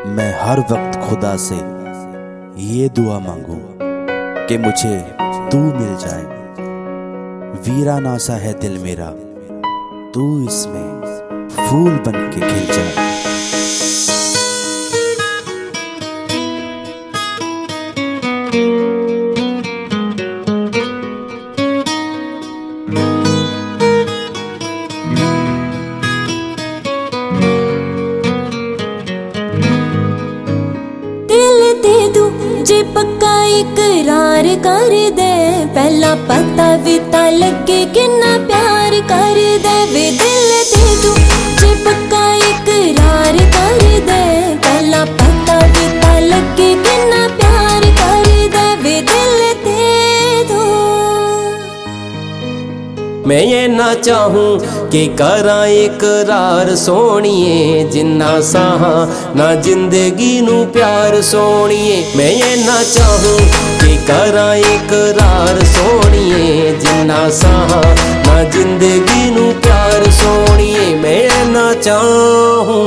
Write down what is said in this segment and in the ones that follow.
मैं हर वक्त खुदा से ये दुआ मांगू कि मुझे तू मिल जाए। वीराना सा है दिल मेरा, तू इसमें फूल बन के खिल जाए। जे पक्का इकरार कर दे, पहला पता भी ता लगे किन्ना प्यार कर दे। वे दिल दे दू जे पक्का इकरार कर दे, पहला पता भी ता लगे किन्ना प्यार कर दे। वे दिल दे दो। मैं ये ना चाहूं कि करा इकरार सोनिए, जिन्ना साहा ना जिंदगी नू प्यार सोनिए। मैं ये ना चाहूं कि करा इकरार सोनिए, जिन्ना साहा ना जिंदगी नू प्यार सोनिए। मैं ये ना चाहूं।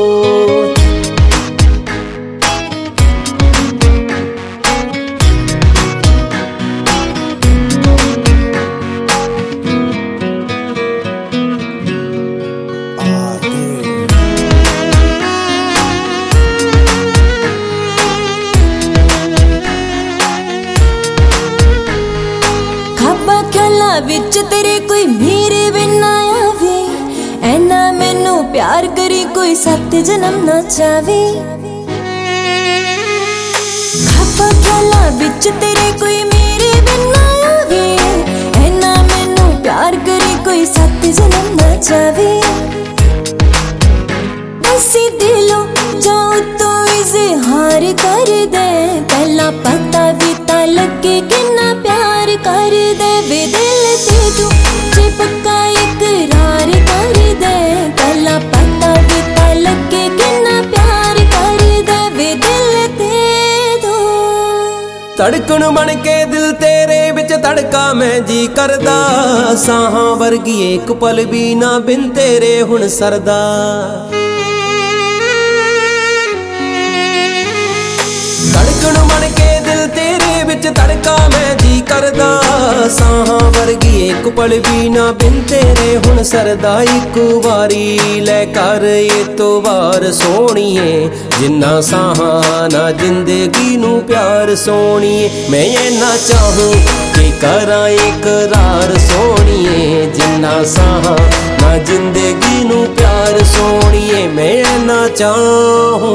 विच तेरे कोई मेरे बिना आवे, ऐना मैनू प्यार करी कोई 7 जन्म ना चावे। खापा ख्याला विच तेरे कोई मेरे बिना आवे, ऐना मैनू प्यार करी कोई 7 जन्म ना चावे। बसी दिलों जाओ तो इजहार कर दे, पहला पता भी ता लगे किन्ना प्यार कर दे। वे दिल दे दू जे पक्का इकरार कर दे, पहला पता भी ता लगे किन्ना प्यार कर दे। वे दिल दे दो। धड़कन बन के दिल तेरे विच धड़का मैं जी करदा, साहां वर्गी एक पल भी ना बिन तेरे हुण सरदा। धड़कन बन के दिल तेरे विच धड़का मैं जी करदा, साहां वर्गी एक पल भी ना बिन तेरे हुण सरदा। इक वारी लै कर एतवार सोनिए, जिन्ना साहां ना जिंदगी नू प्यार सोनिए। मैं ये ना चाहूं कि करा इकरार सोनिए, जिन्ना साहां ना जिंदगी नू प्यार सोनिए। मैं ये ना चाहूं।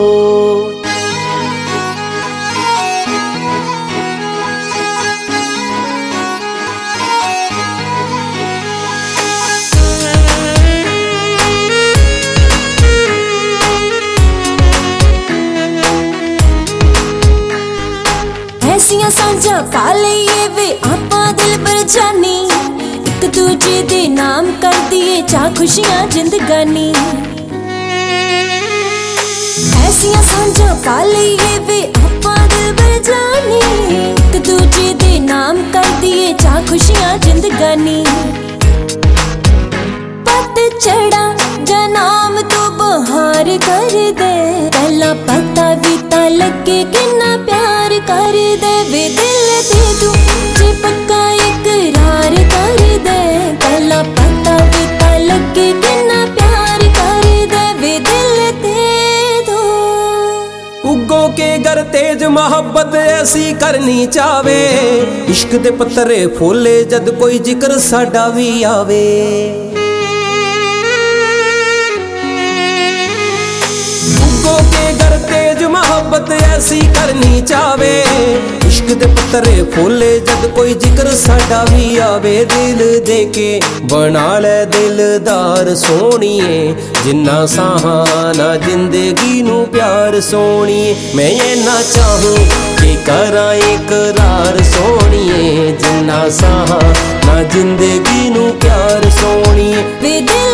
ऐसियां सांझा पा लईए वे आपां दिल पर जानी, एक दूजे दे नाम कर दिए चा खुशियां जिंदगानी। ऐसियां सांझा पा लईए वे आपां दिल पर जानी, एक दूजे दे नाम कर दिए चा खुशियां जिंदगानी। पत चढ़ा जा नाम तो बहार कर दे, पहला पता भी ता लगे किन्ना प्यार कर दे। वे दिल दे दू जे पक्का इकरार कर दे, पहला पता भी ता लगे किन्ना प्यार कर दे। वे दिल दे दो। उगो के घर तेज मोहब्बत ऐसी करनी चावे, इश्क दे पत्तरे फूले जद कोई जिक्र साडा भी आवे। घर तेज मोहब्बत ऐसी करनी चावे, इश्क दे पत्तरे फूले जद कोई जिक्र साडा भी आवे। दिल दे के बना ले दिलदार सोनिए, जिन्ना साहां ना जिंदगी नू प्यार सोनिए। मैं ये ना चाहूं कि करा इकरार सोनिए, जिन्ना साहां ना जिंदगी नू प्यार सोनिए। वे दिल